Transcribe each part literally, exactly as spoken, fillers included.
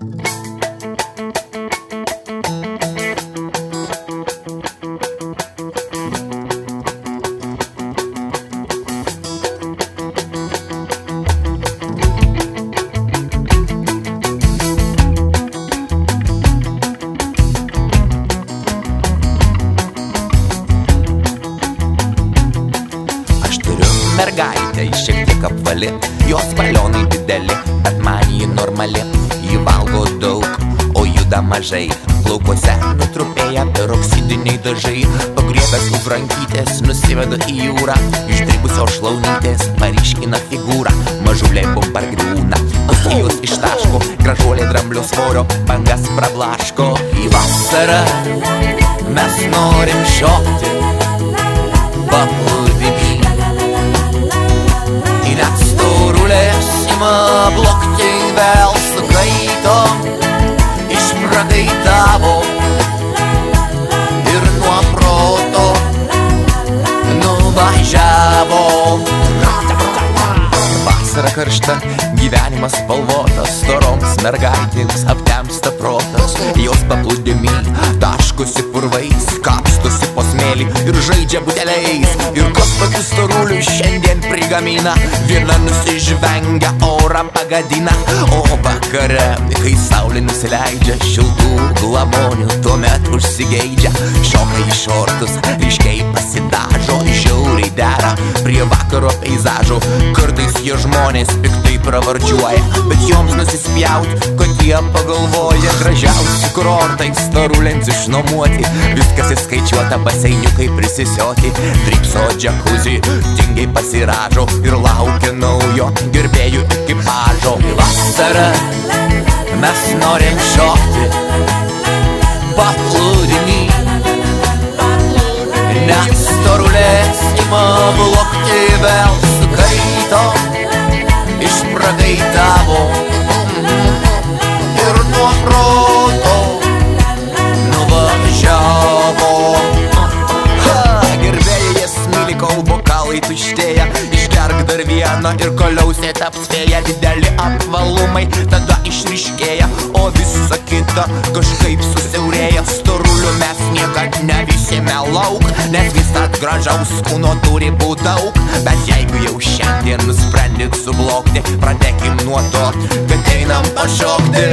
Mergaitė, šiek tiek apvali, jos balionai dideli, bet man ji normali. Ji valgo daug, o juda mažai, plaukuose nutrupėja peroksidiniai dažai. Pagriebęs už rankytės, nusiveda į jūrą, išdribusios šlaunytės paryškina figūrą. Mažuliai bumbar griūna, ausijos ištaško, gražuolė dramblio svorio bangas prablaško. Į vasarą mes norim šokti paplūdimy, net storulės ima blokti, vėl sukaito, išprakaitavo ir nuo proto nuvažiavo. Vasara karšta, gyvenimas spalvotas, storoms mergaitėms aptemsta protas. Jos paplūdimy taškosi purvais, kapstosi po smėlį ir žaidžia buteliais. Ir kas tokių storulių šiandien prigamina, viena nusižvengia, orą pagadina. O vakare, kai saulė nusileidžia, šiltų glamonių tuomet užsigeidžia. Šoka į šortus, ryškiai pasidažo, žiauriai dera prie vakaro peizažo. Kartais jie žmonės piktai pravardžiuoja, bet joms nusispjaut, kad jie pagalvoja. Gražiausi kurortai storulėms išnuomoti, viskas įskaičiuota, baseiniukai prisisioti. Dripso džakuzį, tingiai pasiražo ir laukia naujo gerbėjų ekipažo. Vasarą mes norim šokti paplūdimy, net storulės ima blokti, vėl sukaito, išprakaitavo ir nuo proto nuvažiavo. Gerbėjai jas myli, kol bokalai tuštėja, išgerk dar vieną ir koliausė taps fėja. Dideli apvalumai tada išryškėja, o visa kita kažkaip susiaurėja. Storulių mes niekad nevysime lauk, nes visat gražaus kūno turi būt daug. Bet jeigu jau šiandien nusprendit sublokti, pradėkim nuo to, kad einam pašokti.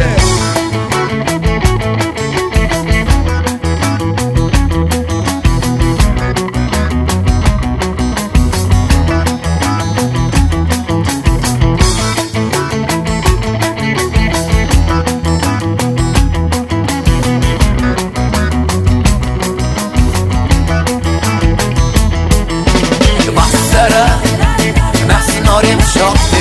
Vasarą mes norim šokti